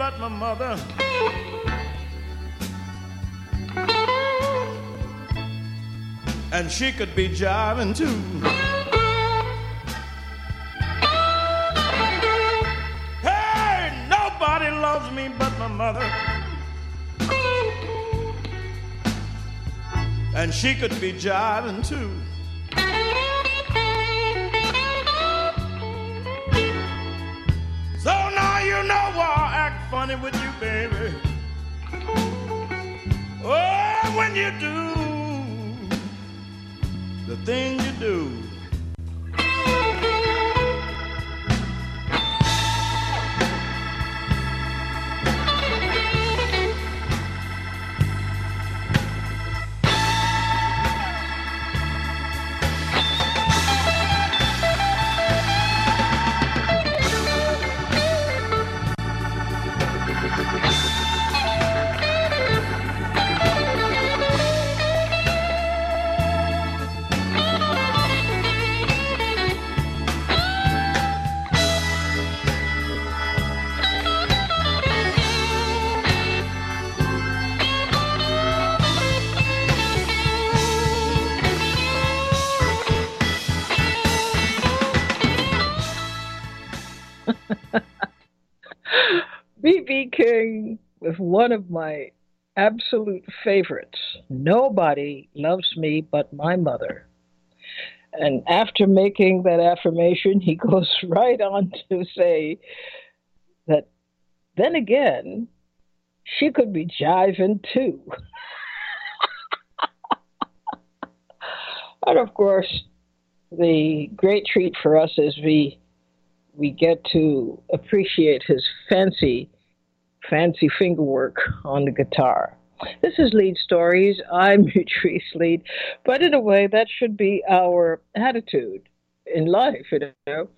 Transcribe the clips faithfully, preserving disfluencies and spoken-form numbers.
but my mother. And she could be jiving too. Hey, nobody loves me but my mother. And she could be jiving too. So now you know why I act funny with you, baby. Oh, when you do the thing you do. B B King with one of my absolute favorites, Nobody Loves Me But My Mother. And after making that affirmation, he goes right on to say that then again, she could be jiving too. And of course, the great treat for us is we we get to appreciate his fancy fancy finger work on the guitar. This is Lead Stories. I'm Utrice Lead, but in a way that should be our attitude in life. You know,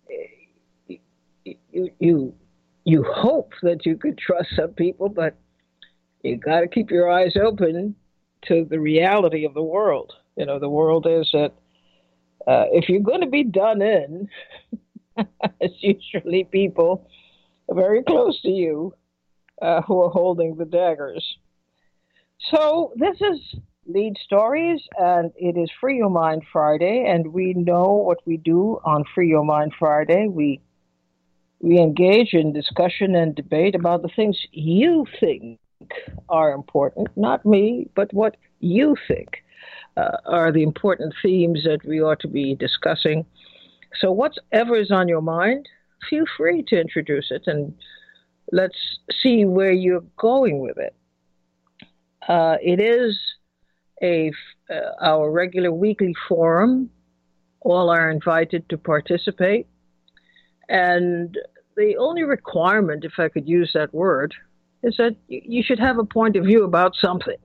you you you hope that you could trust some people, but you got to keep your eyes open to the reality of the world. You know, the world is that uh, if you're going to be done in, it's usually people very close to you uh, who are holding the daggers. So this is Lead Stories, and it is Free Your Mind Friday, and we know what we do on Free Your Mind Friday. We we engage in discussion and debate about the things you think are important, not me, but what you think uh, are the important themes that we ought to be discussing. So whatever is on your mind, feel free to introduce it, and let's see where you're going with it. Uh, it is a uh, our regular weekly forum. All are invited to participate. And the only requirement, if I could use that word, is that you should have a point of view about something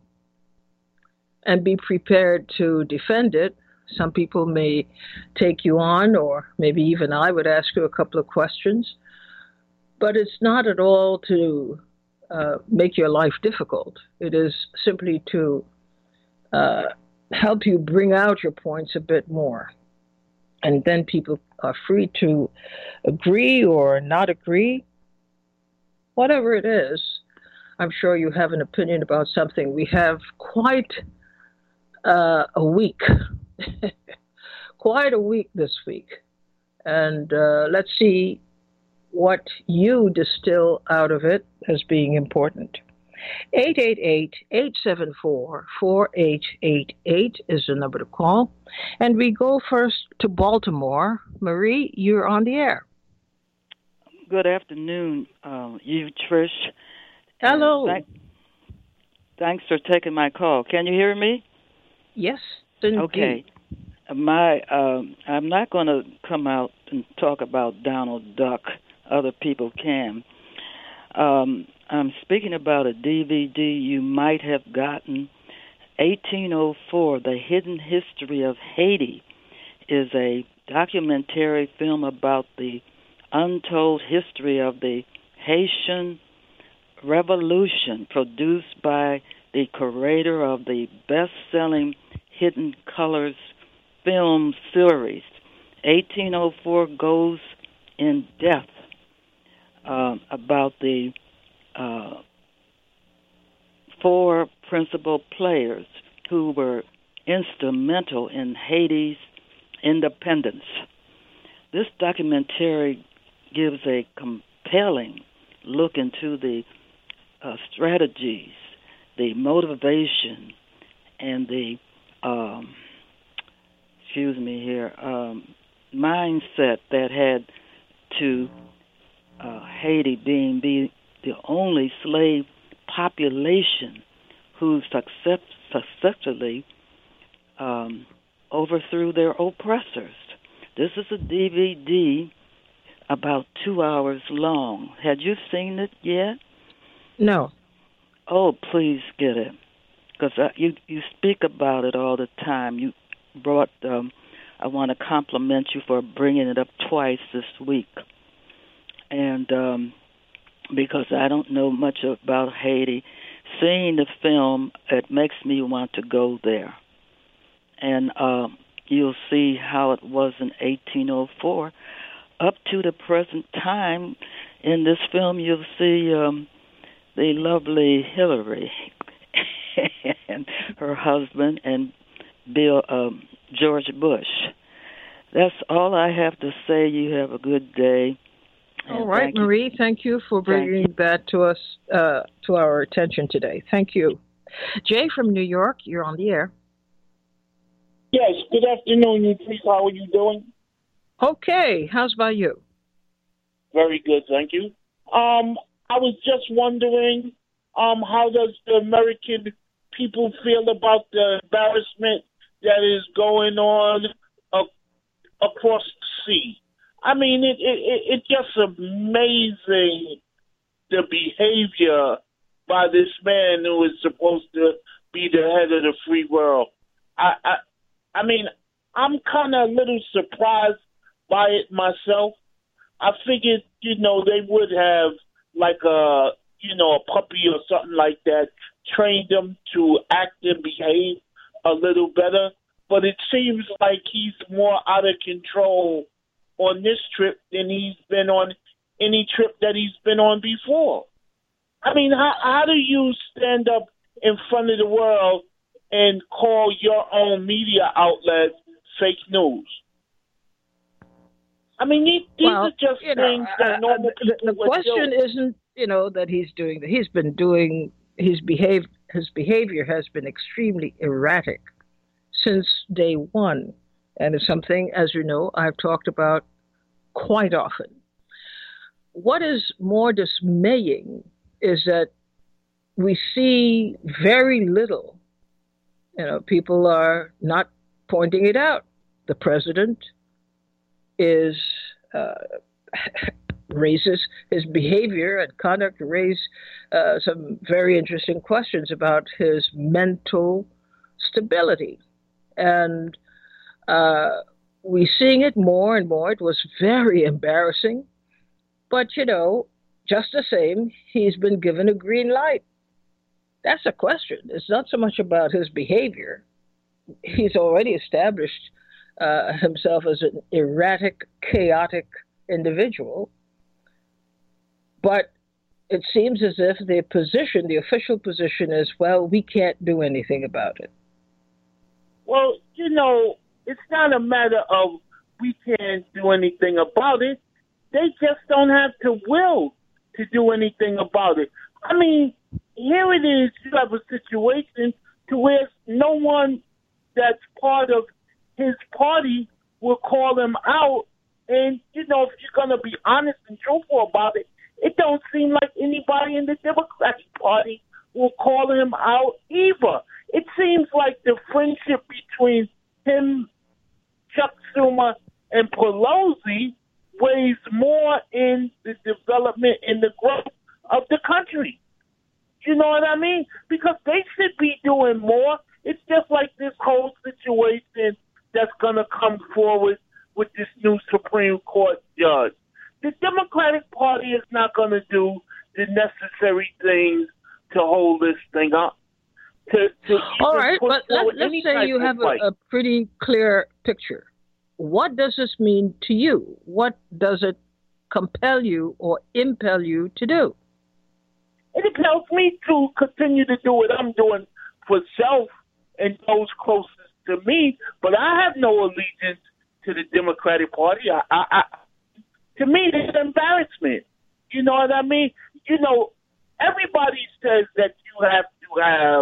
and be prepared to defend it. Some people may take you on, or maybe even I would ask you a couple of questions. But it's not at all to uh, make your life difficult. It is simply to uh, help you bring out your points a bit more. And then people are free to agree or not agree. Whatever it is, I'm sure you have an opinion about something. We have quite uh, a week, quite a week this week. And uh, let's see what you distill out of it as being important. eight eight eight, eight seven four, four eight eight eight is the number to call. And we go first to Baltimore. Marie, you're on the air. Good afternoon, uh, you, Trish. Hello. Thank, thanks for taking my call. Can you hear me? Yes, indeed. Okay. My, um, I'm not going to come out and talk about Donald Duck. Other people can. Um, I'm speaking about a D V D you might have gotten. eighteen oh four, The Hidden History of Haiti, is a documentary film about the untold history of the Haitian Revolution, produced by the curator of the best-selling Hidden Colors film series. eighteen oh four goes in depth uh, about the uh, four principal players who were instrumental in Haiti's independence. This documentary gives a compelling look into the uh, strategies, the motivation, and the um, excuse me here um, mindset that had to uh, Haiti being be the only slave population who success, successfully um, overthrew their oppressors. This is a D V D about two hours long. Had you seen it yet? No. Oh, please get it, because you you speak about it all the time. You brought. Um, I want to compliment you for bringing it up twice this week, and um, because I don't know much about Haiti, seeing the film, it makes me want to go there, and uh, you'll see how it was in eighteen oh four up to the present time. In this film, you'll see um, the lovely Hillary and her husband and Bill um, George Bush. That's all I have to say. You have a good day. All right, thank Marie. You. Thank you for bringing you. that to us, uh, to our attention today. Thank you. Jay from New York, you're on the air. Yes. Good afternoon, you three. How are you doing? Okay. How's about you? Very good, thank you. Um, I was just wondering, um, how does the American people feel about the embarrassment that is going on uh, across the sea? I mean, it, it, it's just amazing the behavior by this man who is supposed to be the head of the free world. I, I, I mean, I'm kind of a little surprised by it myself. I figured, you know, they would have like a, you know, a puppy or something like that, trained them to act and behave a little better. But it seems like he's more out of control on this trip than he's been on any trip that he's been on before. I mean, how, how do you stand up in front of the world and call your own media outlet fake news? I mean, these, these well, are just you things know, that uh, normal the, people the would question do. isn't, you know, that he's doing that. He's been doing his behave. His behavior has been extremely erratic since day one, and it's something, as you know, I've talked about quite often. What is more dismaying is that we see very little. You know, people are not pointing it out. The president is uh, raises his behavior and conduct raise uh, some very interesting questions about his mental stability, and uh, we're seeing it more and more. It was very embarrassing, but you know, just the same, he's been given a green light. That's a question. It's not so much about his behavior. He's already established uh, himself as an erratic, chaotic individual. But it seems as if the position, the official position is, well, we can't do anything about it. Well, you know, it's not a matter of we can't do anything about it. They just don't have the will to do anything about it. I mean, here it is, you have a situation to where no one that's part of his party will call him out. And, you know, if you're going to be honest and truthful about it, it don't seem like anybody in the Democratic Party will call him out either. It seems like the friendship between him, Chuck Schumer, and Pelosi weighs more in the development and the growth of the country. You know what I mean? Because they should be doing more. It's just like this whole situation that's going to come forward with this new Supreme Court judge. The Democratic Party is not going to do the necessary things to hold this thing up. To, to All right, but let, let's say you have a, a pretty clear picture. What does this mean to you? What does it compel you or impel you to do? It impels me to continue to do what I'm doing for self and those closest to me, but I have no allegiance to the Democratic Party. I, I, I, to me, it's an embarrassment. You know what I mean? You know, everybody says that you have to have,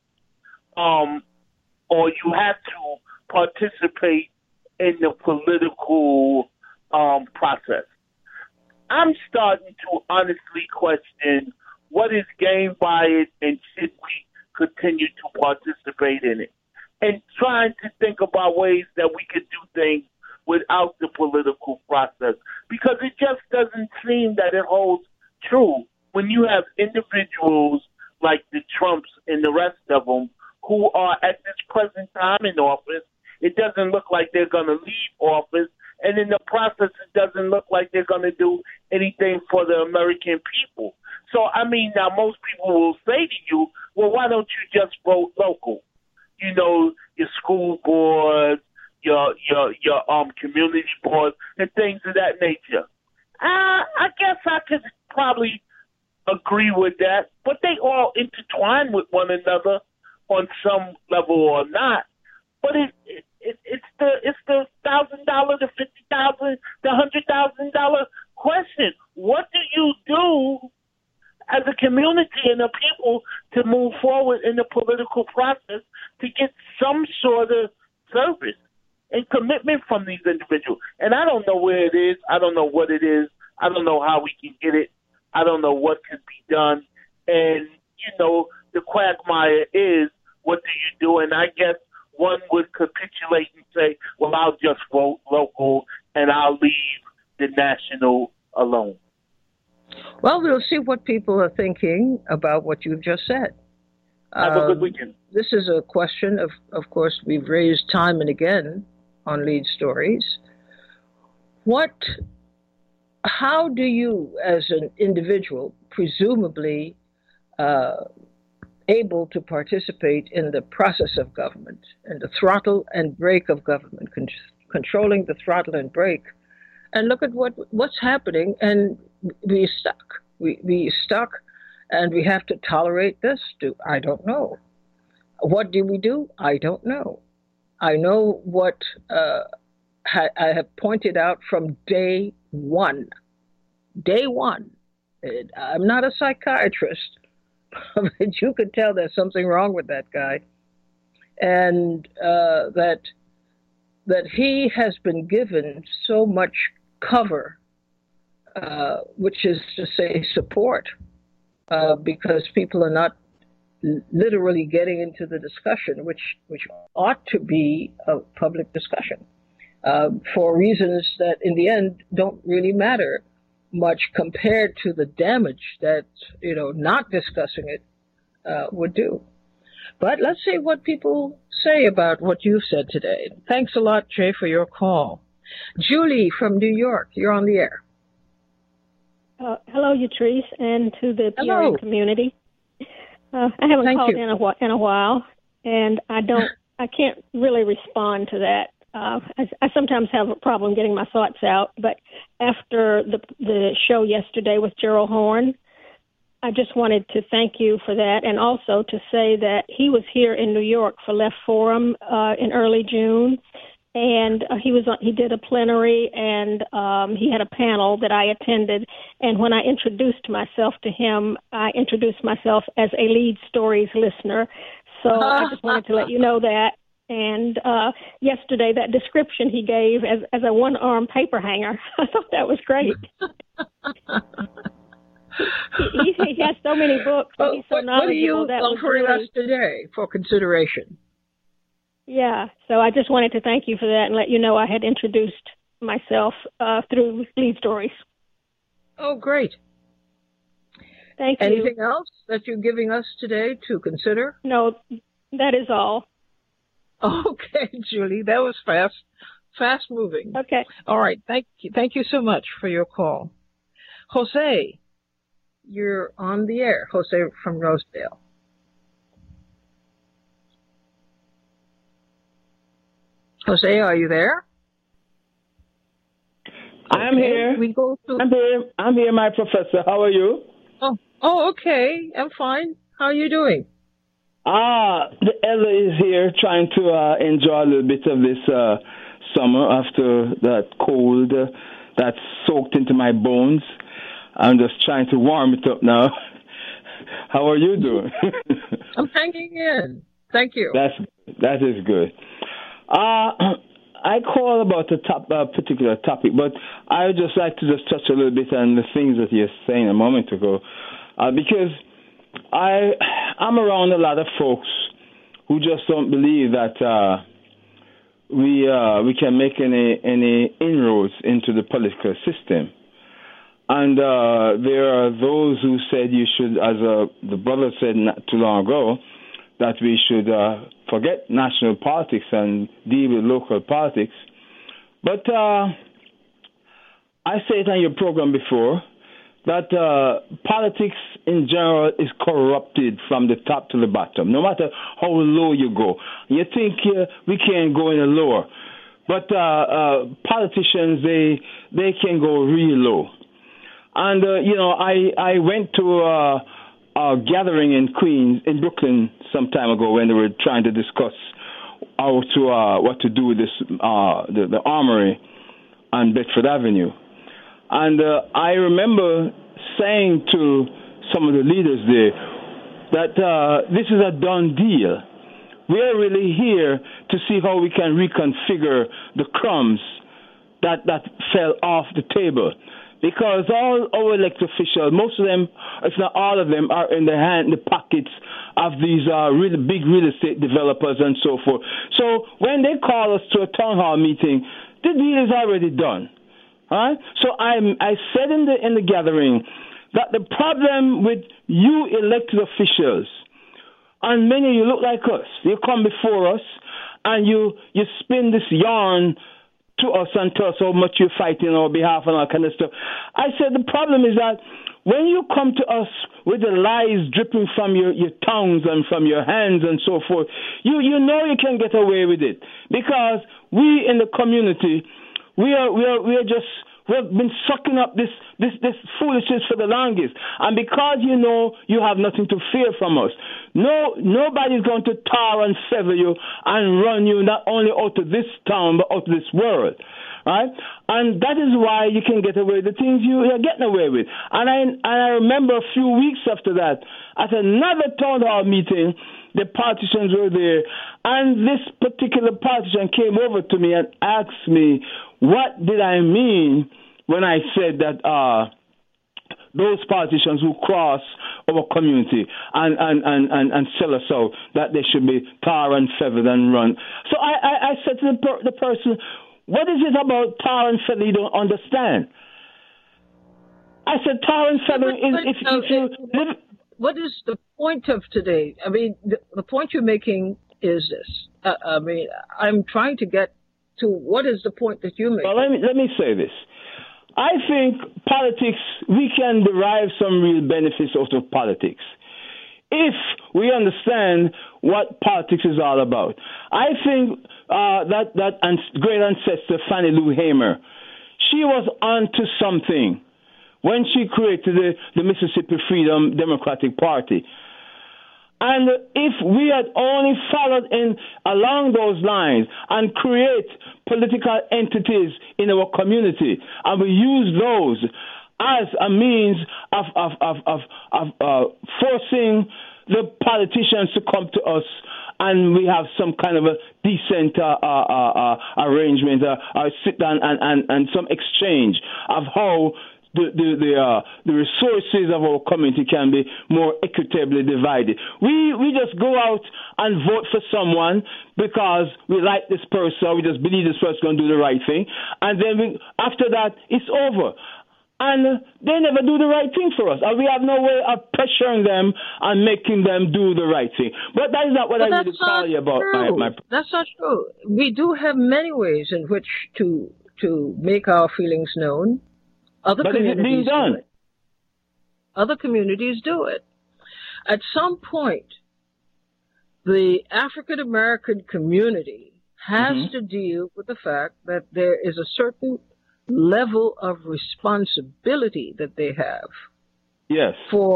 um, or you have to participate in the political um, process. I'm starting to honestly question what is gained by it, and should we continue to participate in it? And trying to think about ways that we could do things without the political process, because it just doesn't seem that it holds true when you have individuals like the Trumps and the rest of them who are at this present time in office. It doesn't look like they're going to leave office, and in the process, it doesn't look like they're going to do anything for the American people. So, I mean, now most people will say to you, well, why don't you just vote local? You know, your school boards, your your your um community boards, and things of that nature. Uh, I guess I could probably agree with that, but they all intertwine with one another on some level or not. But it, it, it it's the it's the thousand dollar, the fifty thousand, the hundred thousand dollar question. What do you do as a community and the people to move forward in the political process to get some sort of service and commitment from these individuals? And I don't know where it is. I don't know what it is. I don't know how we can get it. I don't know what could be done. And, you know, the quagmire is, what do you do? And I guess one would capitulate and say, well, I'll just vote local and I'll leave the national alone. Well, we'll see what people are thinking about what you've just said. Have a good Um, weekend. This is a question, of, of course, we've raised time and again on Lead Stories. What, how do you, as an individual, presumably uh, able to participate in the process of government and the throttle and brake of government, con- controlling the throttle and brake, and look at what what's happening, and we're stuck. We we stuck, and we have to tolerate this. Do I don't know. What do we do? I don't know. I know what uh, ha- I have pointed out from day one. Day one. It, I'm not a psychiatrist, but you could tell there's something wrong with that guy, and uh, that that he has been given so much cover, uh, which is to say support, uh, because people are not literally getting into the discussion, which which ought to be a public discussion, uh, for reasons that in the end don't really matter much compared to the damage that, you know, not discussing it uh, would do. But let's see what people say about what you've said today. Thanks a lot, Jay, for your call. Julie from New York, you're on the air. Uh, hello, Yatrice, and to the P R Hello. N community. Uh, I haven't Thank called you. in a, wh- in a while, and I don't, I can't really respond to that. Uh, I, I sometimes have a problem getting my thoughts out, but after the the show yesterday with Gerald Horne, I just wanted to thank you for that, and also to say that he was here in New York for Left Forum uh, in early June, and uh, he was on, he did a plenary, and um, he had a panel that I attended. And when I introduced myself to him, I introduced myself as a Lead Stories listener. So I just wanted to let you know that. And uh, yesterday, that description he gave as, as a one-arm paper hanger, I thought that was great. he, he, he has so many books. Well, He's so what, knowledgeable. what are you that was offering really, us today for consideration? Yeah, so I just wanted to thank you for that and let you know I had introduced myself uh, through Lead Stories. Oh, great. Thank you. Anything else that you're giving us today to consider? No, that is all. Okay, Julie, that was fast, fast moving. Okay. All right, thank you, thank you so much for your call. Jose, you're on the air. Jose from Rosedale. Jose, are you there? I'm Okay, here. We go to. I'm here. I'm here, my professor. How are you? Oh, Oh, okay. I'm fine. How are you doing? Ah, the Ella is here trying to uh, enjoy a little bit of this uh, summer after that cold uh, that's soaked into my bones. I'm just trying to warm it up now. How are you doing? I'm hanging in. Thank you. That's that is good. Uh, I call about a top, uh, particular topic, but I would just like to just touch a little bit on the things that you're saying a moment ago, uh, because I I'm around a lot of folks who just don't believe that uh, we uh, we can make any any inroads into the political system. And uh, there are those who said you should, as uh, the brother said not too long ago, that we should uh, forget national politics and deal with local politics. But uh, I said it on your program before that uh, politics in general is corrupted from the top to the bottom, no matter how low you go. You think uh, we can't go any lower, but uh, uh, politicians, they they can go really low. And, uh, you know, I, I went to uh, a gathering in Queens, in Brooklyn, some time ago when they were trying to discuss how to, uh, what to do with this, uh, the, the armory on Bedford Avenue. And uh, I remember saying to some of the leaders there that uh, this is a done deal. We are really here to see how we can reconfigure the crumbs that, that fell off the table. Because all our elected officials, most of them, if not all of them, are in the hand, the pockets of these uh, really big real estate developers and so forth. So when they call us to a town hall meeting, the deal is already done. All right? So I'm, I said in the in the gathering that the problem with you elected officials, and many of you look like us, you come before us and you you spin this yarn to us and tell us how much you're fighting on our behalf and all kind of stuff. I said the problem is that when you come to us with the lies dripping from your, your tongues and from your hands and so forth, you, you know you can get away with it. Because we in the community, we are we are we are just we've been sucking up this, this, this foolishness for the longest. And because you know you have nothing to fear from us, no nobody's going to tar and feather you and run you not only out of this town but out of this world. Right? And that is why you can get away with the things you are getting away with. And I and I remember a few weeks after that, at another town hall meeting, the politicians were there, and this particular politician came over to me and asked me, what did I mean when I said that uh, those politicians who cross our community and, and, and, and, and sell us out, that they should be tar and feathered and run. So I, I, I said to the, per, the person, what is it about tar and feather you don't understand? I said tar and feather is if, if you live. What is the point of today? I mean, the, the point you're making is this. Uh, I mean, I'm trying to get to what is the point that you make. Well, let me let me say this. I think politics, we can derive some real benefits out of politics if we understand what politics is all about. I think uh, that that great ancestor Fannie Lou Hamer, she was onto something when she created the, the Mississippi Freedom Democratic Party. And if we had only followed in along those lines and create political entities in our community, and we use those as a means of of of of, of uh, forcing the politicians to come to us, and we have some kind of a decent uh, uh, uh, arrangement, uh, or sit down and, and, and some exchange of how the the the, uh, the resources of our community can be more equitably divided. We we just go out and vote for someone because we like this person, we just believe this person is going to do the right thing, and then we, after that, it's over. And they never do the right thing for us. And we have no way of pressuring them and making them do the right thing. But that is not what but I really call you about. My, my... That's not true. We do have many ways in which to to make our feelings known. Other but is it being done? Do it. Other communities do it. At some point, the African American community has mm-hmm. to deal with the fact that there is a certain level of responsibility that they have yes. for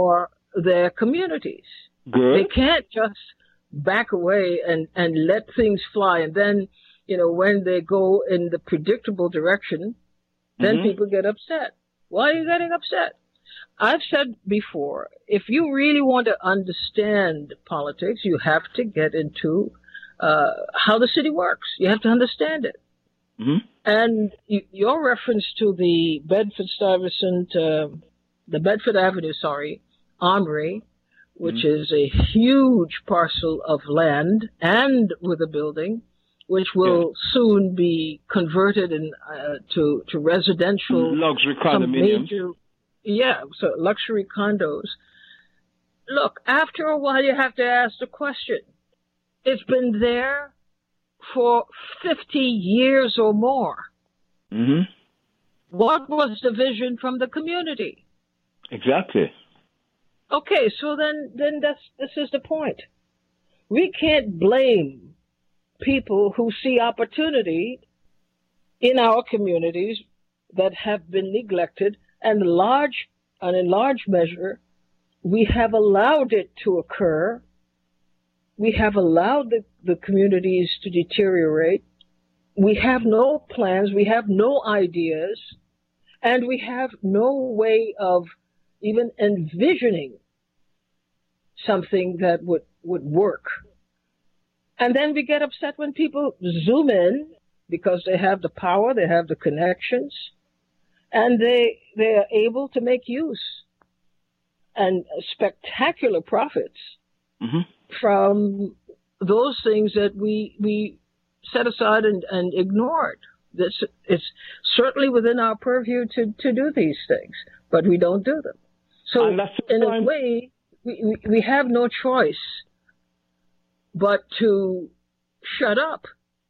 their communities. Good. They can't just back away and, and let things fly. And then, you know, when they go in the predictable direction, then mm-hmm. people get upset. Why are you getting upset? I've said before, if you really want to understand politics, you have to get into uh, how the city works. You have to understand it. Mm-hmm. And you, your reference to the Bedford-Stuyvesant, uh, the Bedford Avenue, sorry, Armory, which mm-hmm. is a huge parcel of land and with a building, which will yeah. soon be converted in, uh, to to residential luxury condominiums. Major, yeah, so luxury condos. Look, after a while, you have to ask the question. It's been there for fifty years or more. Mm-hmm. What was the vision from the community? Exactly. Okay, so then, then that's this is the point. We can't blame people who see opportunity in our communities that have been neglected, and large, and in large measure, we have allowed it to occur. We have allowed the, the communities to deteriorate. We have no plans, we have no ideas, and we have no way of even envisioning something that would, would work. And then we get upset when people zoom in because they have the power, they have the connections, and they they are able to make use and spectacular profits mm-hmm. from those things that we we set aside and, and ignored. This it's certainly within our purview to, to do these things, but we don't do them. So in a way, we, we, we have no choice but to shut up.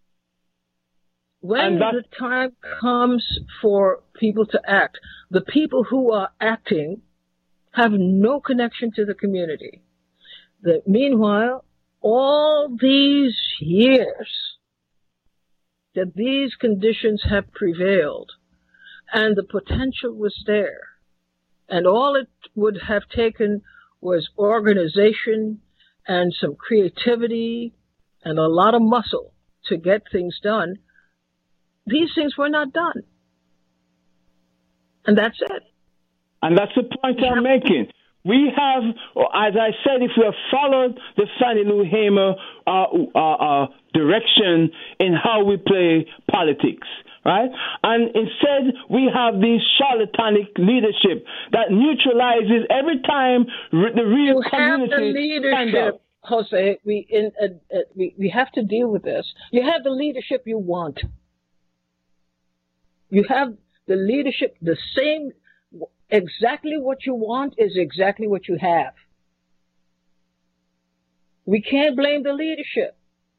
When the time comes for people to act, the people who are acting have no connection to the community. The, meanwhile, all these years that these conditions have prevailed and the potential was there, and all it would have taken was organization and some creativity and a lot of muscle to get things done. These things were not done. And that's it. And that's the point I'm making. We have, as I said, if we have followed the Fannie Lou Hamer uh, uh, uh, direction in how we play politics, right? And instead, we have this charlatanic leadership that neutralizes every time the real you community have the leadership, Jose. We, in, uh, uh, we, we have to deal with this. You have the leadership you want. You have the leadership, the same, exactly what you want is exactly what you have. We can't blame the leadership.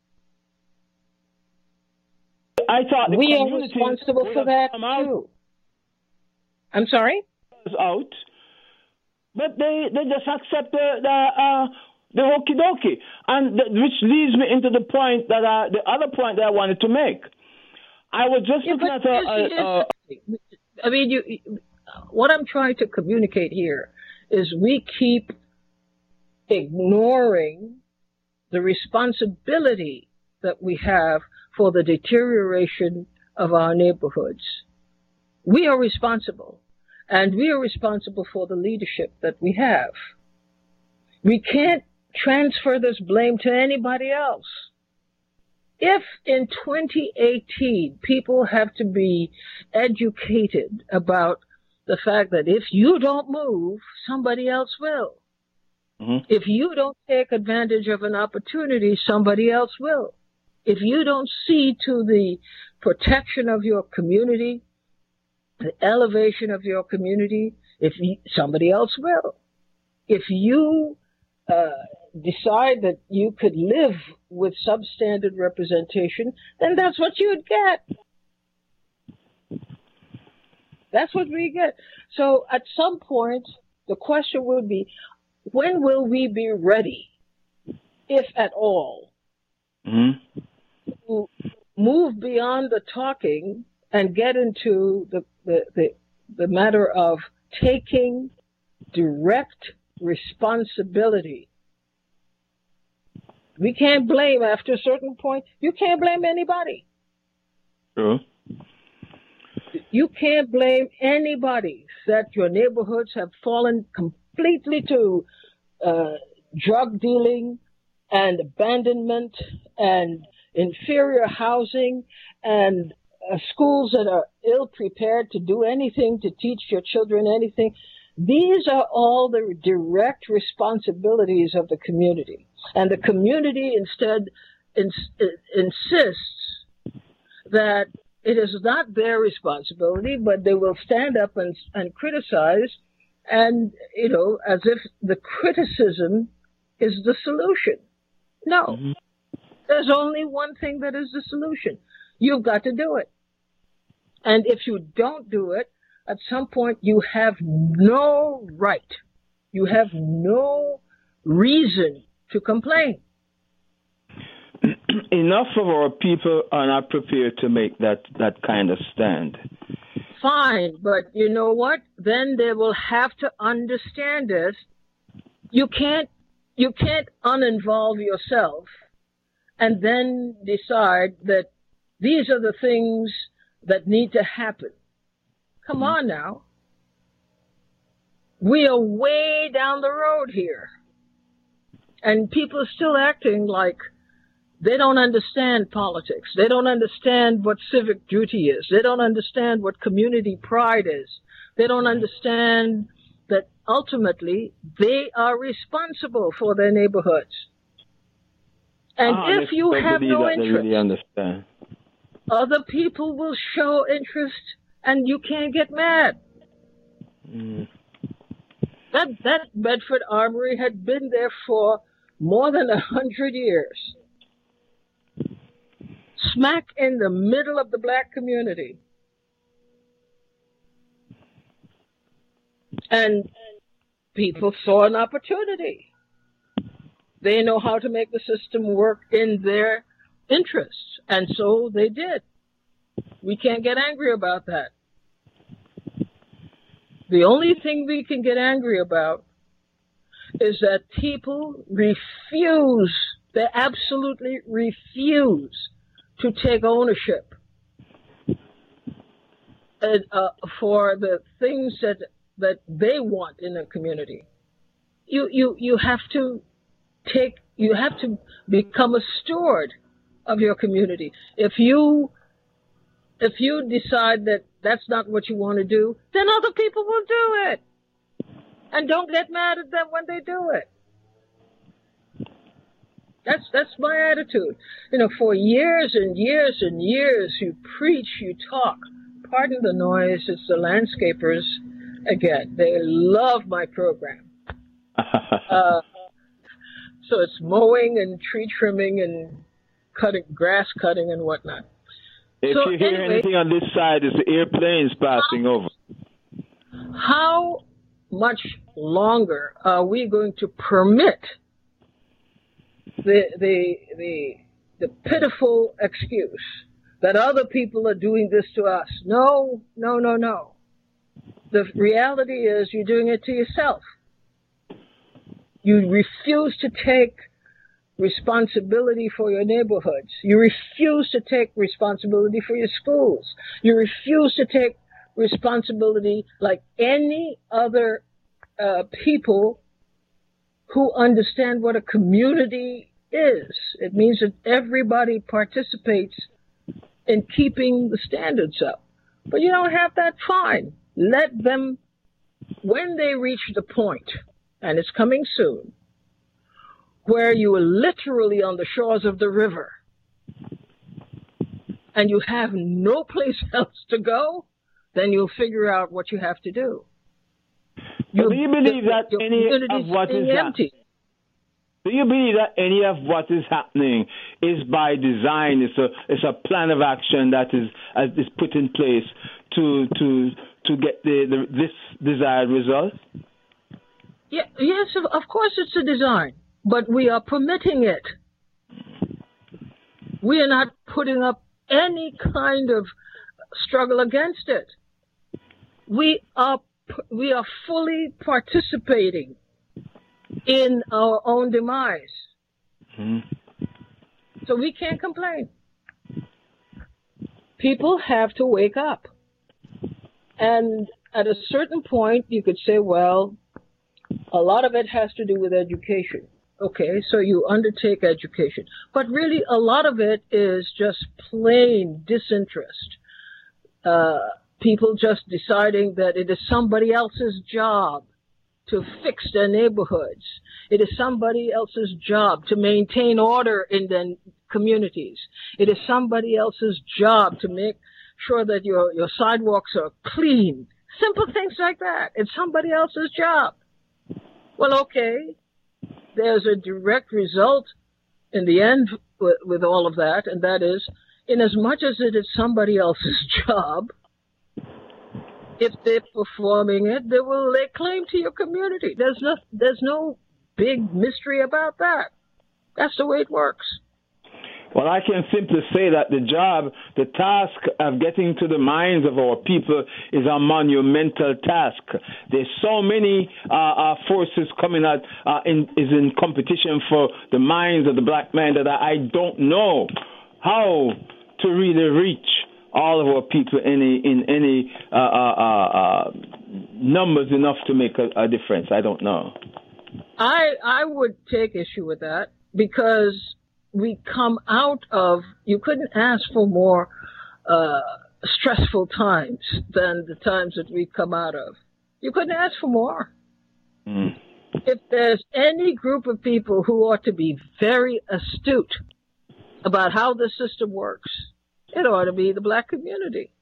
I thought the we are responsible for that too. I'm sorry? Out, but they, they just accept the the uh, the okie dokie, and the, which leads me into the point that I, the other point that I wanted to make. I was just yeah, looking at a, a, a. I mean, you. What I'm trying to communicate here is we keep ignoring the responsibility that we have for the deterioration of our neighborhoods. We are responsible, and we are responsible for the leadership that we have. We can't transfer this blame to anybody else. If in twenty eighteen people have to be educated about the fact that if you don't move, somebody else will. Mm-hmm. If you don't take advantage of an opportunity, somebody else will. If you don't see to the protection of your community, the elevation of your community, if you, somebody else will. If you uh, decide that you could live with substandard representation, then that's what you'd get. That's what we get. So at some point, the question would be, when will we be ready, if at all, mm-hmm. to move beyond the talking and get into the, the, the, the matter of taking direct responsibility. We can't blame after a certain point. You can't blame anybody. Sure. You can't blame anybody that your neighborhoods have fallen completely to uh, drug dealing and abandonment and inferior housing and uh, schools that are ill prepared to do anything, to teach your children anything. These are all the direct responsibilities of the community. And the community instead ins- insists that it is not their responsibility, but they will stand up and, and criticize, and, you know, as if the criticism is the solution. No. Mm-hmm. There's only one thing that is the solution. You've got to do it. And if you don't do it, at some point you have no right. You have no reason to complain. Enough of our people are not prepared to make that, that kind of stand. Fine, but you know what? Then they will have to understand this. You can't you can't uninvolve yourself and then decide that these are the things that need to happen. Come mm-hmm. on now. We are way down the road here. And people are still acting like they don't understand politics. They don't understand what civic duty is. They don't understand what community pride is. They don't understand that ultimately they are responsible for their neighborhoods. And oh, if you have no interest, really understand. Other people will show interest and you can't get mad. Mm. That, that Bedford Armory had been there for more than a hundred years. Smack in the middle of the black community. And people saw an opportunity. They know how to make the system work in their interests, and so they did. We can't get angry about that. The only thing we can get angry about is that people refuse, they absolutely refuse to take ownership and, uh, for the things that that they want in a community. You you you have to take you have to become a steward of your community. If you if you decide that that's not what you want to do, then other people will do it. And don't get mad at them when they do it. That's that's my attitude. You know, for years and years and years, you preach, you talk. Pardon the noise, it's the landscapers again. They love my program. uh, so it's mowing and tree trimming and cutting, grass cutting and whatnot. If so you hear anyway, anything on this side, it's the airplanes passing how, over. How much longer are we going to permit the the the the pitiful excuse that other people are doing this to us? No, no, no, no. The reality is you're doing it to yourself. You refuse to take responsibility for your neighborhoods. You refuse to take responsibility for your schools. You refuse to take responsibility like any other uh, people who understand what a community is. It means that everybody participates in keeping the standards up. But you don't have that, fine. Let them, when they reach the point, and it's coming soon, where you are literally on the shores of the river and you have no place else to go, then you'll figure out what you have to do. You, do you believe that any of what is happening? Do you believe that any of what is happening is by design? It's a it's a plan of action that is uh, is put in place to to to get the, the this desired result? Yeah, yes, of, of course it's a design, but we are permitting it. We are not putting up any kind of struggle against it. We are we are fully participating in our own demise. Mm-hmm. So we can't complain. People have to wake up. And at a certain point, you could say, well, a lot of it has to do with education. Okay, so you undertake education. But really, a lot of it is just plain disinterest. Uh, people just deciding that it is somebody else's job to fix their neighborhoods. It is somebody else's job to maintain order in their communities. It is somebody else's job to make sure that your, your sidewalks are clean. Simple things like that. It's somebody else's job. Well, okay, there's a direct result in the end with, with all of that, and that is, in as much as it is somebody else's job, if they're performing it, they will lay claim to your community. There's no, there's no big mystery about that. That's the way it works. Well, I can simply say that the job, the task of getting to the minds of our people is a monumental task. There's so many uh, uh, forces coming out, uh, in, is in competition for the minds of the black man that I don't know how to really reach all of our people in any, in any uh, uh, uh, numbers enough to make a, a difference. I don't know. I I would take issue with that because we come out of, you couldn't ask for more uh, stressful times than the times that we come out of. You couldn't ask for more. Mm. If there's any group of people who ought to be very astute about how the system works, it ought to be the black community.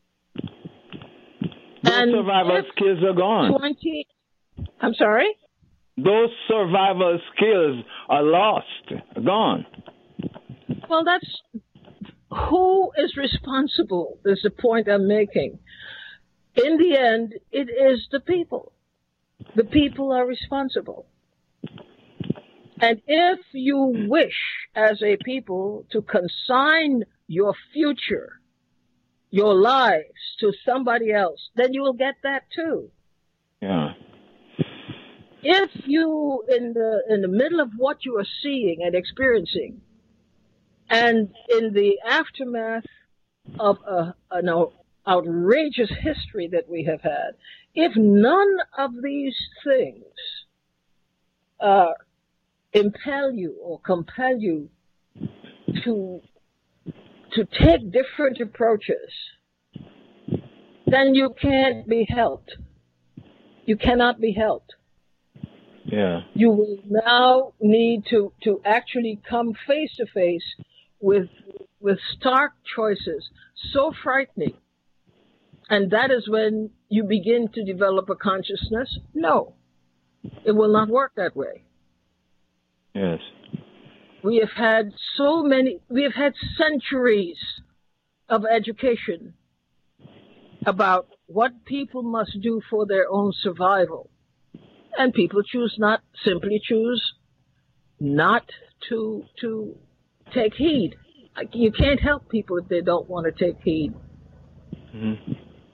Those and survival skills are gone. twenty, I'm sorry? Those survival skills are lost, gone. Well, that's who is responsible, is the point I'm making. In the end, it is the people. The people are responsible. And if you wish, as a people, to consign your future, your lives, to somebody else, then you will get that too. Yeah. If you, in the in the middle of what you are seeing and experiencing, and in the aftermath of a, an outrageous history that we have had, if none of these things uh, impel you or compel you to to take different approaches, then you can't be helped. You cannot be helped. Yeah. You will now need to, to actually come face to face with with stark choices so frightening. And that is when you begin to develop a consciousness. No, it will not work that way. Yes. We have had so many, we have had centuries of education about what people must do for their own survival. And people choose not, simply choose not to to take heed. You can't help people if they don't want to take heed. Mm-hmm.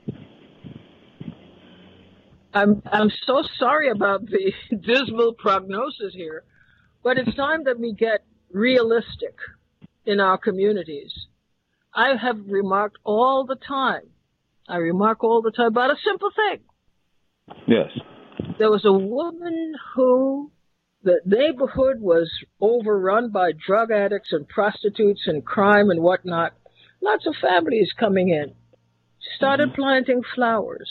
I'm I'm so sorry about the dismal prognosis here, but it's time that we get realistic in our communities. I have remarked all the time. I remark all the time about a simple thing. Yes. There was a woman who, the neighborhood was overrun by drug addicts and prostitutes and crime and whatnot. Lots of families coming in. She started mm-hmm. planting flowers.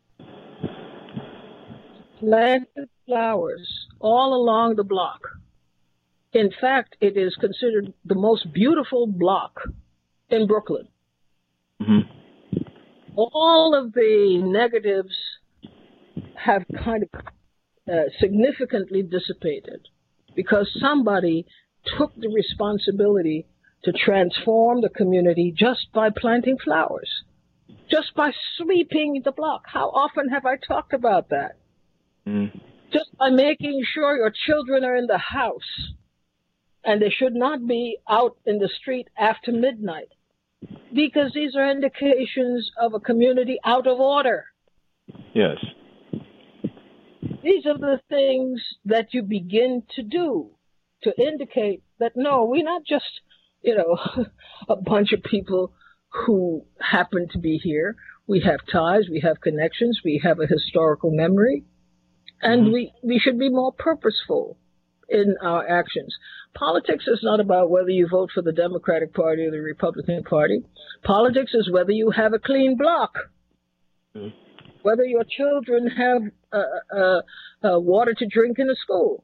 Planted flowers all along the block. In fact, it is considered the most beautiful block in Brooklyn. Mm-hmm. All of the negatives have kind of uh, significantly dissipated because somebody took the responsibility to transform the community just by planting flowers, just by sweeping the block. How often have I talked about that? Mm. Just by making sure your children are in the house and they should not be out in the street after midnight, because these are indications of a community out of order. Yes. These are the things that you begin to do to indicate that, no, we're not just, you know, a bunch of people who happen to be here. We have ties, we have connections, we have a historical memory, and mm-hmm. we, we should be more purposeful in our actions. Politics is not about whether you vote for the Democratic Party or the Republican Party. Politics is whether you have a clean block, mm-hmm. whether your children have uh, uh, uh, water to drink in the school.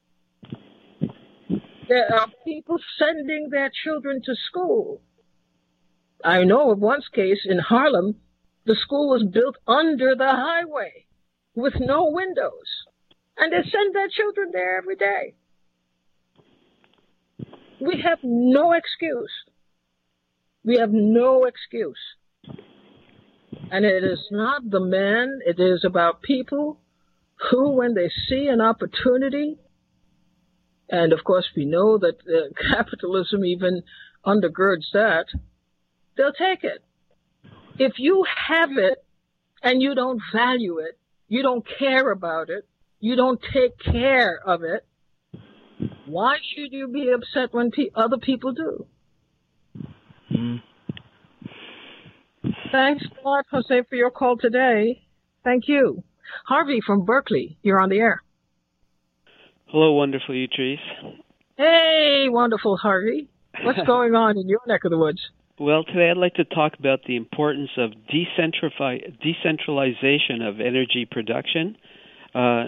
There are people sending their children to school. I know of one case in Harlem, the school was built under the highway with no windows, and they send their children there every day. We have no excuse. We have no excuse. And it is not the men, it is about people who, when they see an opportunity, and of course we know that uh, capitalism even undergirds that, they'll take it. If you have it and you don't value it, you don't care about it, you don't take care of it, why should you be upset when pe- other people do? Mm. Thanks a lot, Jose, for your call today. Thank you. Harvey from Berkeley, you're on the air. Hello, wonderful Utrice. Hey, wonderful Harvey. What's going on in your neck of the woods? Well, today I'd like to talk about the importance of decentralization of energy production. Uh,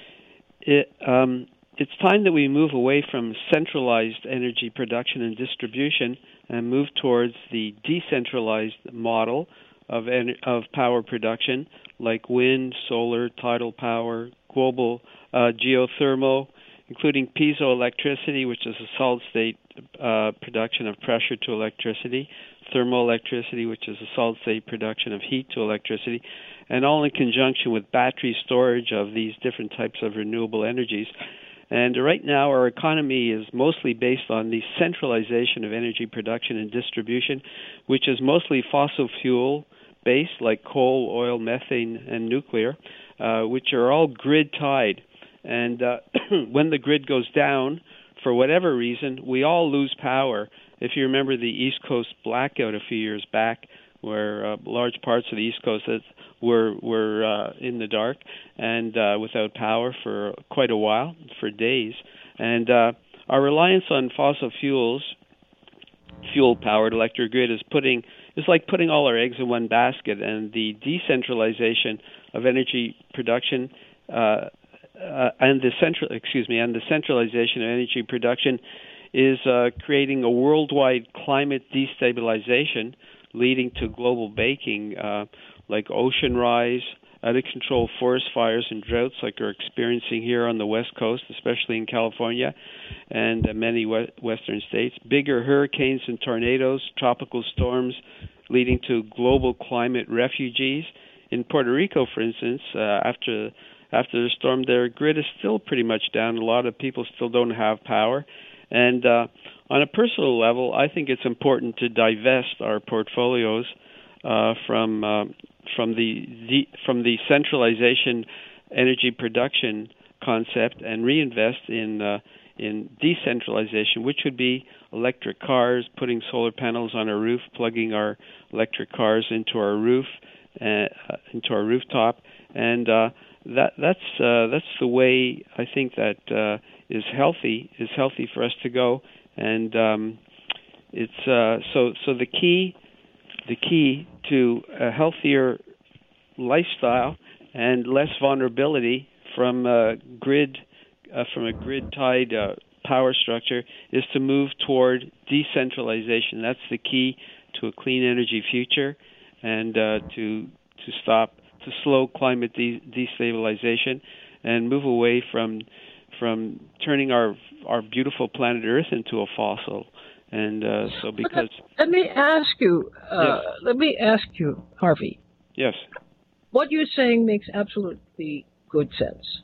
it, um, it's time that we move away from centralized energy production and distribution and move towards the decentralized model of en- of power production, like wind, solar, tidal power, global uh, geothermal, including piezoelectricity, which is a solid-state uh, production of pressure to electricity, thermoelectricity, which is a solid-state production of heat to electricity, and all in conjunction with battery storage of these different types of renewable energies. And right now, our economy is mostly based on the centralization of energy production and distribution, which is mostly fossil fuel-based, like coal, oil, methane, and nuclear, uh, which are all grid-tied. And uh, when the grid goes down, for whatever reason, we all lose power. If you remember the East Coast blackout a few years back, where uh, large parts of the East Coast were were uh, in the dark and uh, without power for quite a while, for days. And uh, our reliance on fossil fuels, fuel-powered electric grid, is putting is like putting all our eggs in one basket. And the decentralization of energy production uh, uh, and the central excuse me and the centralization of energy production is uh, creating a worldwide climate destabilization, leading to global baking, uh, like ocean rise, out-of-control forest fires and droughts like we're experiencing here on the West Coast, especially in California and uh, many we- western states, bigger hurricanes and tornadoes, tropical storms, leading to global climate refugees. In Puerto Rico, for instance, uh, after after the storm, their grid is still pretty much down. A lot of people still don't have power. And uh, on a personal level, I think it's important to divest our portfolios uh, from uh, from the, the from the centralization energy production concept and reinvest in uh, in decentralization, which would be electric cars, putting solar panels on our roof, plugging our electric cars into our roof, uh, into our rooftop, and uh, that that's uh, that's the way I think that uh, is healthy is healthy for us to go, and um, it's uh, so so the key the key to a healthier lifestyle and less vulnerability from a grid uh, from a grid tied uh, power structure is to move toward decentralization. That's the key to a clean energy future, and uh, to to stop to slow climate de- destabilization and move away from from turning our our beautiful planet Earth into a fossil. And uh, so because let me ask you uh, yes. let me ask you, Harvey. Yes. What you're saying makes absolutely good sense.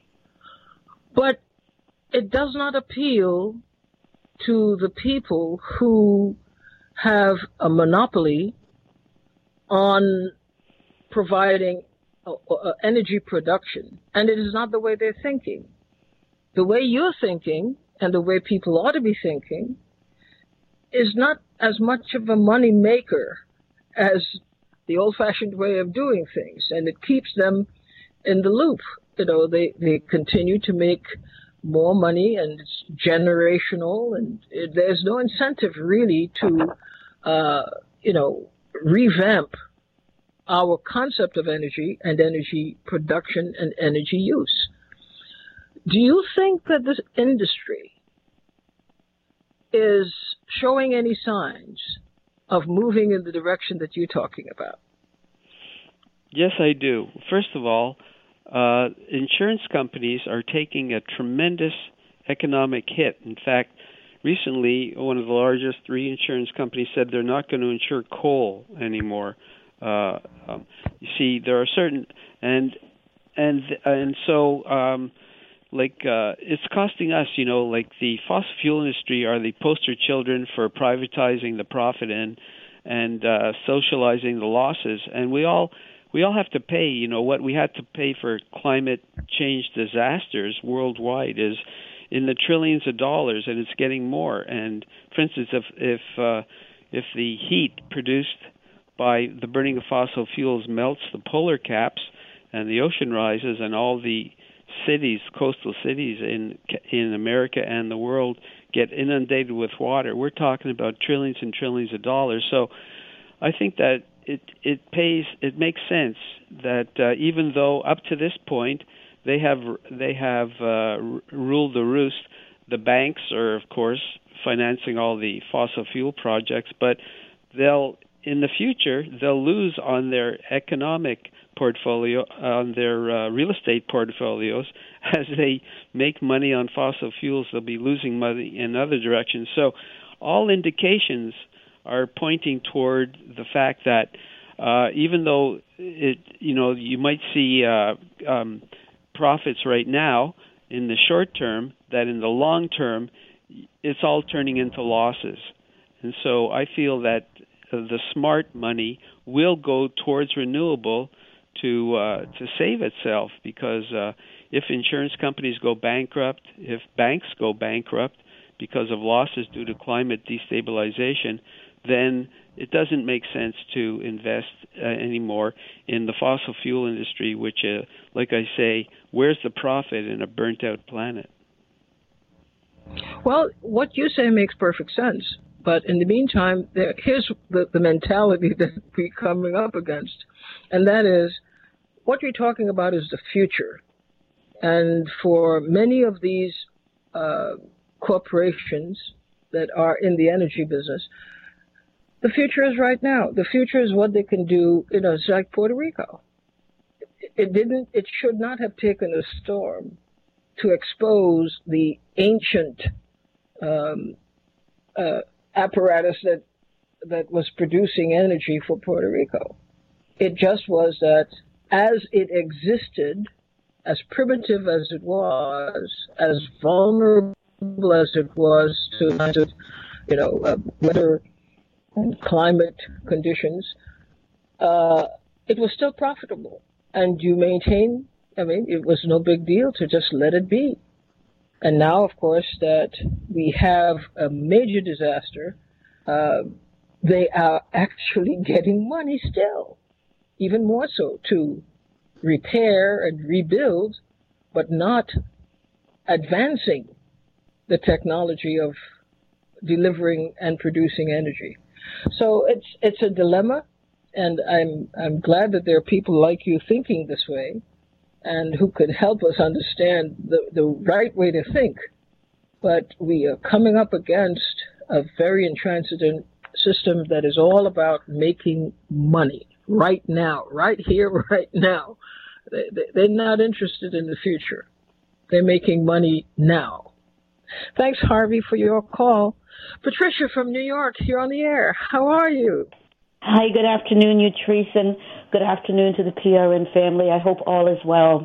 But it does not appeal to the people who have a monopoly on providing uh, uh, energy production, and it is not the way they're thinking. The way you're thinking and the way people ought to be thinking is not as much of a money maker as the old-fashioned way of doing things, and it keeps them in the loop. You know, they, they continue to make more money, and it's generational, and it, there's no incentive really to, uh, you know, revamp our concept of energy and energy production and energy use. Do you think that this industry is showing any signs of moving in the direction that you're talking about? Yes, I do. First of all, uh, insurance companies are taking a tremendous economic hit. In fact, recently, one of the largest reinsurance companies said they're not going to insure coal anymore. Uh, um, you see, there are certain and and and so um, like uh, it's costing us. You know, like the fossil fuel industry are the poster children for privatizing the profit and and uh, socializing the losses, and we all. We all have to pay, you know, what we had to pay for climate change disasters worldwide is in the trillions of dollars, and it's getting more. And for instance, if if uh, if the heat produced by the burning of fossil fuels melts the polar caps and the ocean rises, and all the cities, coastal cities in in America and the world get inundated with water, we're talking about trillions and trillions of dollars. So I think that It it pays it makes sense that uh, even though up to this point they have they have uh, ruled the roost, the banks are of course financing all the fossil fuel projects, but they'll in the future they'll lose on their economic portfolio, on their uh, real estate portfolios as they make money on fossil fuels. They'll be losing money in other directions. So all indications are pointing toward the fact that uh, even though it, you know, you might see uh, um, profits right now in the short term, that in the long term, it's all turning into losses. And so I feel that uh, the smart money will go towards renewable to uh, to save itself, because uh, if insurance companies go bankrupt, if banks go bankrupt because of losses due to climate destabilization, then it doesn't make sense to invest uh, anymore in the fossil fuel industry, which, uh, like I say, where's the profit in a burnt-out planet? Well, what you say makes perfect sense. But in the meantime, there, here's the, the mentality that we're coming up against, and that is what you're talking about is the future. And for many of these uh, corporations that are in the energy business, the future is right now. The future is what they can do. You know, it's like Puerto Rico. It didn't. It should not have taken a storm to expose the ancient um, uh, apparatus that that was producing energy for Puerto Rico. It just was that as it existed, as primitive as it was, as vulnerable as it was to, you know, uh, weather and climate conditions, uh, it was still profitable. And you maintain, I mean, it was no big deal to just let it be. And now, of course, that we have a major disaster, uh, they are actually getting money still, even more so, to repair and rebuild, but not advancing the technology of delivering and producing energy. So it's it's a dilemma, and I'm I'm glad that there are people like you thinking this way, and who could help us understand the, the right way to think. But we are coming up against a very intransigent system that is all about making money right now, right here, right now. They, they, they're not interested in the future. They're making money now. Thanks, Harvey, for your call. Patricia from New York, you're on the air. How are you? Hi, good afternoon, Utrice, and good afternoon to the P R N family. I hope all is well.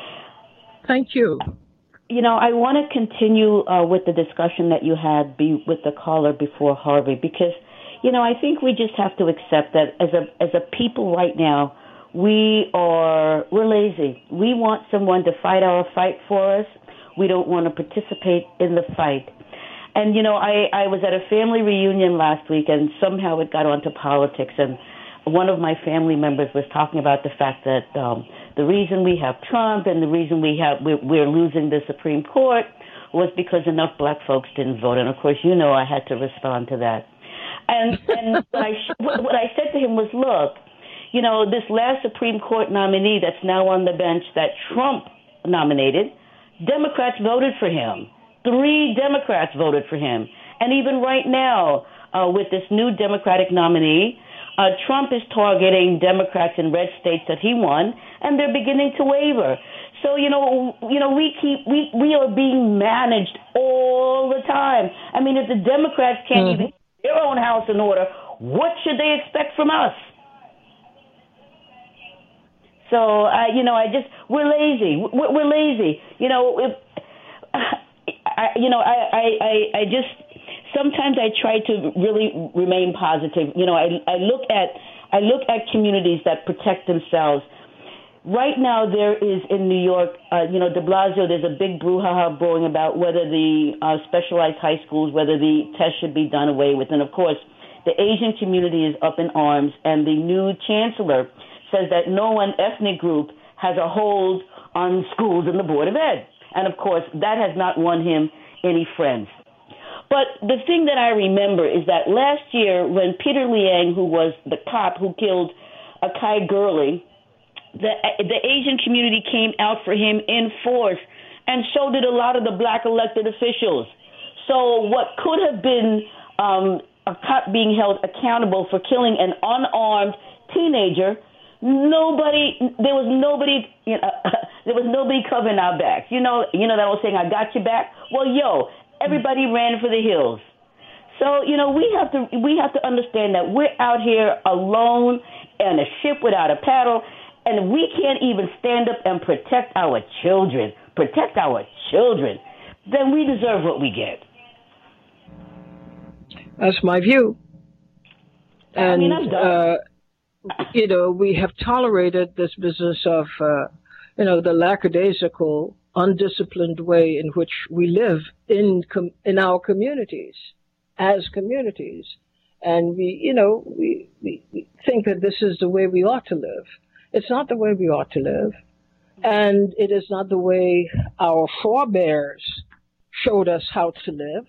Thank you. You know, I want to continue uh, with the discussion that you had be, with the caller before Harvey, because, you know, I think we just have to accept that as a as a people right now, we are we're lazy. We want someone to fight our fight for us. We don't want to participate in the fight. And, you know, I, I was at a family reunion last week, and somehow it got onto politics. And one of my family members was talking about the fact that um, the reason we have Trump and the reason we have we're, we're losing the Supreme Court was because enough black folks didn't vote. And, of course, you know I had to respond to that. And, and what, I, what I said to him was, look, you know, this last Supreme Court nominee that's now on the bench that Trump nominated, Democrats voted for him. Three Democrats voted for him. And even right now, uh, with this new Democratic nominee, uh, Trump is targeting Democrats in red states that he won, and they're beginning to waver. So, you know, you know, we keep we, we are being managed all the time. I mean, if the Democrats can't mm-hmm. even get their own house in order, what should they expect from us? So, uh, you know, I just, we're lazy. We're, we're lazy. You know, if, I, you know, I, I, I, I just, sometimes I try to really remain positive. You know, I, I look at, I look at communities that protect themselves. Right now, there is in New York, uh, you know, de Blasio, there's a big brouhaha brewing about whether the uh, specialized high schools, whether the test should be done away with. And of course, the Asian community is up in arms, and the new chancellor says that no one ethnic group has a hold on schools and the Board of Ed. And, of course, that has not won him any friends. But the thing that I remember is that last year when Peter Liang, who was the cop who killed Akai Gurley, the, the Asian community came out for him in force, and so did a lot of the black elected officials. So what could have been um, a cop being held accountable for killing an unarmed teenager, nobody, there was nobody, you know, there was nobody covering our backs. You know, you know that old saying, I got your back? Well, yo, everybody ran for the hills. So, you know, we have to, we have to understand that we're out here alone in a ship without a paddle, and we can't even stand up and protect our children, protect our children. Then we deserve what we get. That's my view. And, I mean, I'm done. Uh, you know, we have tolerated this business of, uh, you know, the lackadaisical, undisciplined way in which we live in com- in our communities, as communities. And we, you know, we, we, we think that this is the way we ought to live. It's not the way we ought to live. And it is not the way our forebears showed us how to live.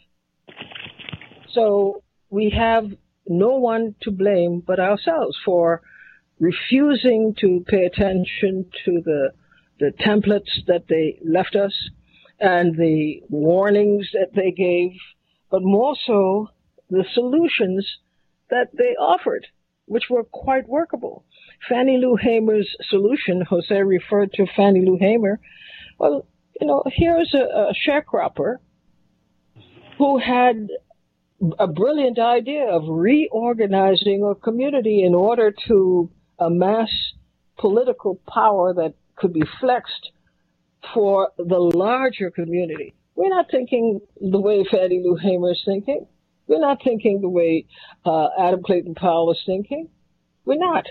So we have no one to blame but ourselves for refusing to pay attention to the the templates that they left us and the warnings that they gave, but more so the solutions that they offered, which were quite workable. Fannie Lou Hamer's solution, Jose referred to Fannie Lou Hamer. Well, you know, here's a, a sharecropper who had a brilliant idea of reorganizing a community in order to amass political power that could be flexed for the larger community. We're not thinking the way Fannie Lou Hamer is thinking. We're not thinking the way uh, Adam Clayton Powell is thinking. We're not.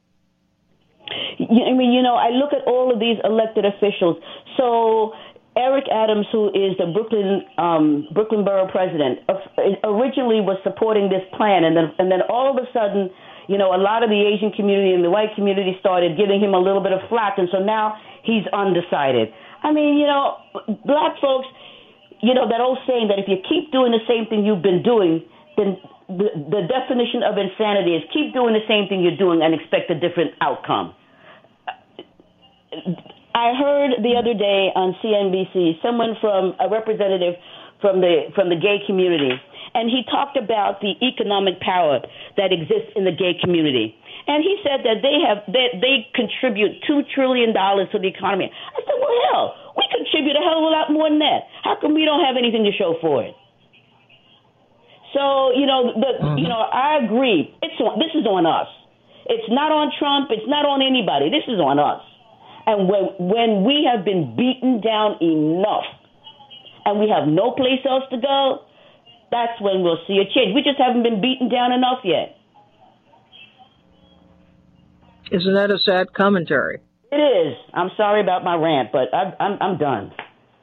I mean, you know, I look at all of these elected officials. So Eric Adams, who is the Brooklyn um, Brooklyn Borough president, originally was supporting this plan, and then and then all of a sudden, you know, a lot of the Asian community and the white community started giving him a little bit of flack, and so now he's undecided. I mean, you know, black folks, you know, that old saying that if you keep doing the same thing you've been doing, then the, the definition of insanity is keep doing the same thing you're doing and expect a different outcome. I heard the other day on C N B C someone from a representative from the from the gay community, and he talked about the economic power that exists in the gay community. And he said that they have that they contribute two trillion dollars to the economy. I said, well, hell, we contribute a hell of a lot more than that. How come we don't have anything to show for it? So, you know, the mm-hmm. you know, I agree. It's on, this is on us. It's not on Trump. It's not on anybody. This is on us. And when when we have been beaten down enough and we have no place else to go, that's when we'll see a change. We just haven't been beaten down enough yet. Isn't that a sad commentary? It is. I'm sorry about my rant, but I, I'm I'm done.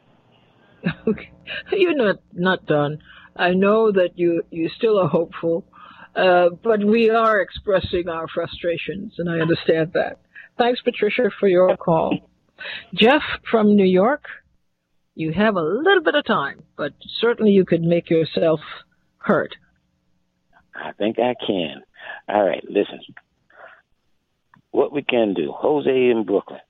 Okay. You're not not done. I know that you you still are hopeful, uh, but we are expressing our frustrations, and I understand that. Thanks, Patricia, for your call. Jeff from New York, you have a little bit of time, but certainly you could make yourself heard. I think I can. All right, listen. What we can do, Jose in Brooklyn,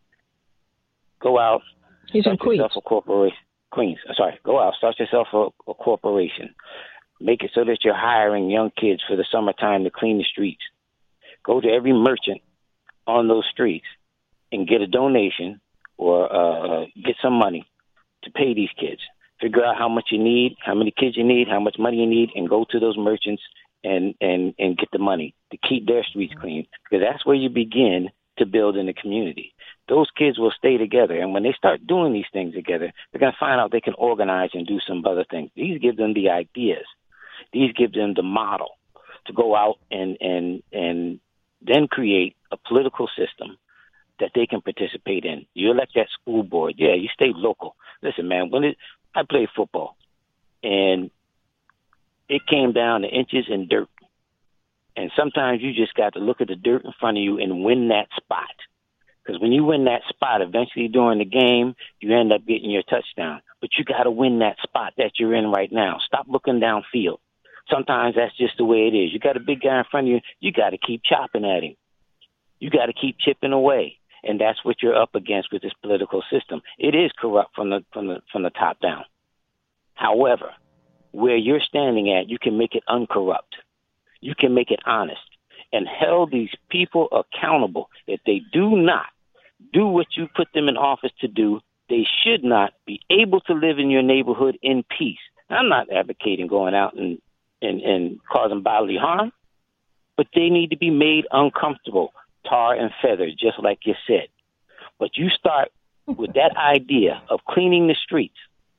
go out. He's in Queens. A corporation. Queens. Sorry, go out. Start yourself a, a corporation. Make it so that you're hiring young kids for the summertime to clean the streets. Go to every merchant on those streets and get a donation or uh, get some money to pay these kids. Figure out how much you need, how many kids you need, how much money you need, and go to those merchants and, and, and get the money to keep their streets clean, because that's where you begin to build in the community. Those kids will stay together, and when they start doing these things together, they're going to find out they can organize and do some other things. These give them the ideas. These give them the model to go out and, and, and then create a political system that they can participate in. You elect that school board. Yeah, you stay local. Listen, man, when it, I played football, and it came down to inches and dirt. And sometimes you just got to look at the dirt in front of you and win that spot. Because when you win that spot, eventually during the game, you end up getting your touchdown. But you got to win that spot that you're in right now. Stop looking downfield. Sometimes that's just the way it is. You got a big guy in front of you, you got to keep chopping at him. You got to keep chipping away. And that's what you're up against with this political system. It is corrupt from the from the from the top down. However, where you're standing at, you can make it uncorrupt. You can make it honest and hold these people accountable. If they do not do what you put them in office to do, they should not be able to live in your neighborhood in peace. I'm not advocating going out and, and, and causing bodily harm, but they need to be made uncomfortable, tar and feathers, just like you said. But you start with that idea of cleaning the streets,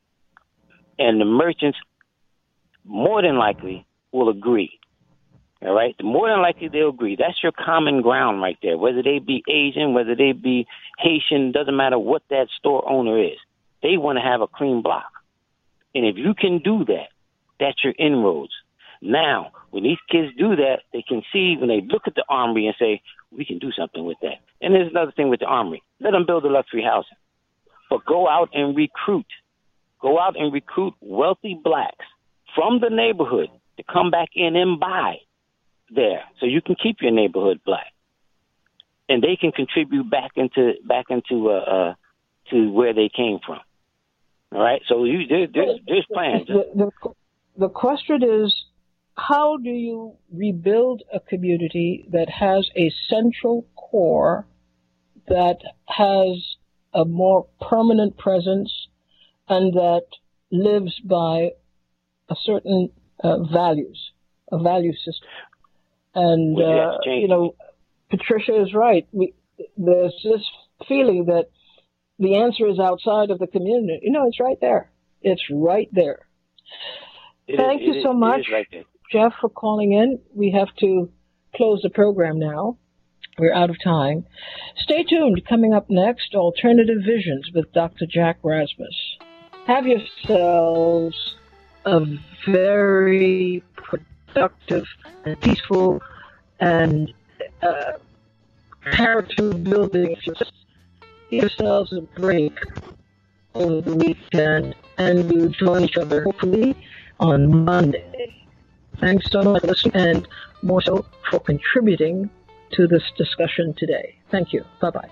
and the merchants more than likely will agree. All right? The more than likely they'll agree. That's your common ground right there. Whether they be Asian, whether they be Haitian, doesn't matter what that store owner is. They want to have a clean block. And if you can do that, that's your inroads. Now, when these kids do that, they can see when they look at the Armory and say, we can do something with that. And there's another thing with the Armory. Let them build a luxury housing. But go out and recruit. Go out and recruit wealthy blacks from the neighborhood to come back in and buy there, so you can keep your neighborhood black, and they can contribute back into back into uh, uh to where they came from. All right, so you there, there's there's plans. The, the, the question is, how do you rebuild a community that has a central core that has a more permanent presence and that lives by a certain uh, values, a value system? And, uh, you know, Patricia is right. We, there's this feeling that the answer is outside of the community. You know, it's right there. It's right there. It Thank is, you it so is, much, right there. Jeff, for calling in. We have to close the program now. We're out of time. Stay tuned. Coming up next, Alternative Visions with Doctor Jack Rasmus. Have yourselves a very productive and peaceful and uh, character building. Just give yourselves a break over the weekend, and we'll join each other hopefully on Monday. Thanks so much for listening, and more so for contributing to this discussion today. Thank you. Bye-bye.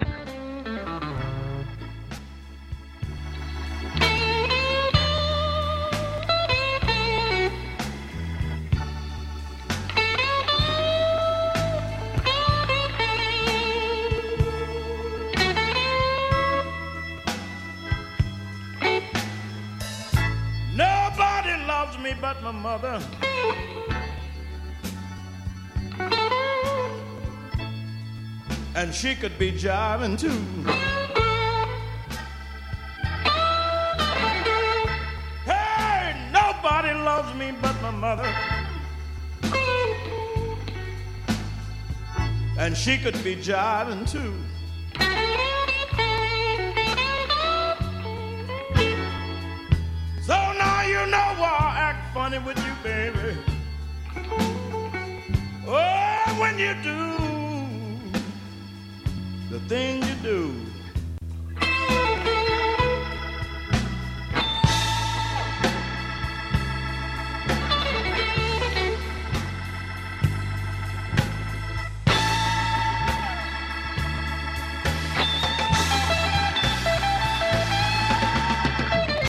But my mother, and she could be jiving too. Hey, nobody loves me but my mother, and and she could be jiving too. So now you know why I act funny with you, baby. Oh, when you do the things